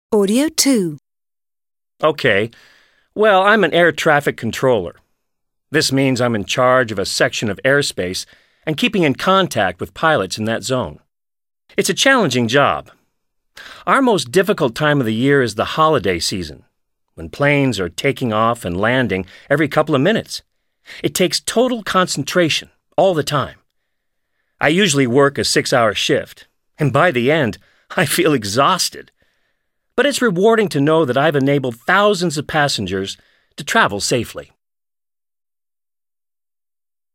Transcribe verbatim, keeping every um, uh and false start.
Audio two. Okay, well, I'm an air traffic controller. This means I'm in charge of a section of airspace and keeping in contact with pilots in that zone. It's a challenging job. Our most difficult time of the year is the holiday season, when planes are taking off and landing every couple of minutes. It takes total concentration all the time. I usually work a six-hour shift, and by the end, I feel exhausted. But it's rewarding to know that I've enabled thousands of passengers to travel safely.